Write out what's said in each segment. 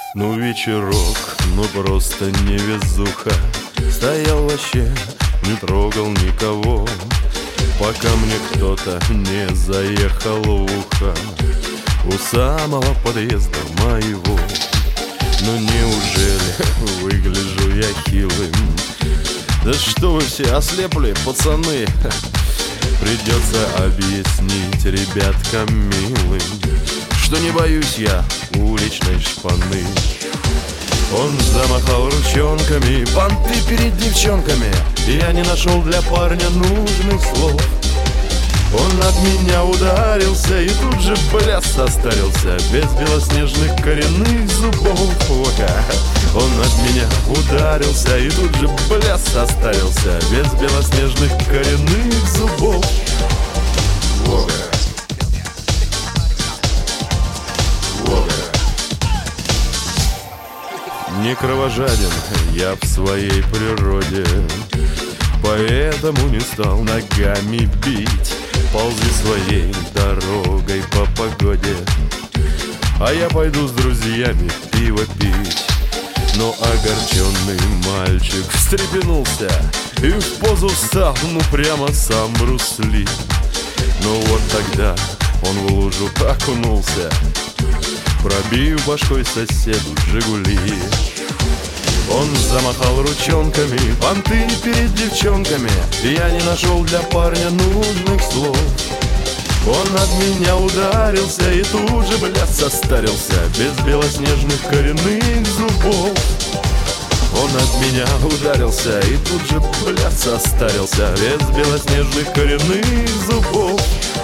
Ну вечерок, ну просто невезуха. Стоял вообще, не трогал никого, пока мне кто-то не заехал в ухо у самого подъезда моего. Ну неужели выгляжу я хилым? Да что вы все ослепли, пацаны? Придется объяснить ребяткам милым, что не боюсь я уличной шпаны. Он замахал ручонками, понты перед девчонками. Я не нашел для парня нужных слов. Он от меня ударился и тут же, бля, состарился, без белоснежных коренных зубов. Он от меня ударился и тут же, бля, состарился, без белоснежных коренных зубов. Не кровожаден я в своей природе, поэтому не стал ногами бить. Ползи своей дорогой по погоде, а я пойду с друзьями пиво пить. Но огорченный мальчик встрепенулся и в позу встал, ну прямо сам Брюс Ли. Ну вот тогда он в лужу окунулся, пробив башкой соседу «Жигули». Он замахал ручонками, понты перед девчонками. Я не нашел для парня нужных слов. Он от меня ударился и тут же, бля, состарился, без белоснежных коренных зубов. Он от меня ударился и тут же, бля, состарился, без белоснежных коренных зубов.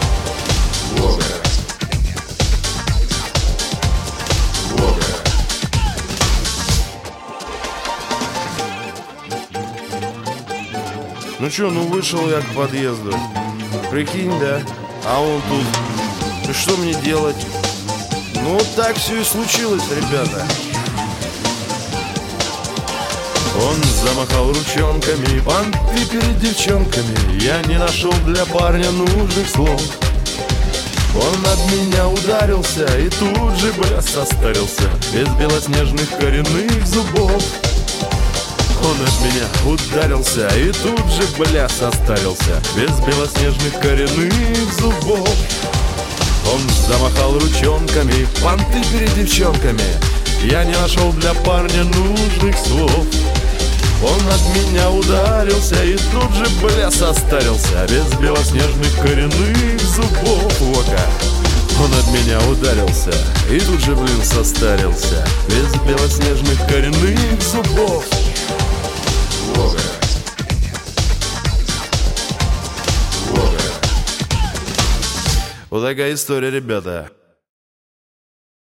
Ну чё, ну вышел я к подъезду. Прикинь, да? А он тут. И что мне делать? Ну вот так все и случилось, ребята. Он замахал ручонками, понты перед девчонками. Я не нашел для парня нужных слов. Он от меня ударился и тут же, бля, состарился, без белоснежных коренных зубов. Он от меня ударился и тут же, бля, состарился, без белоснежных коренных зубов. Он замахал ручонками, понты перед девчонками. Я не нашел для парня нужных слов. Он от меня ударился и тут же, бля, состарился, без белоснежных коренных зубов. Он от меня ударился и тут же, блин, состарился, без белоснежных коренных зубов. Вот такая история, ребята.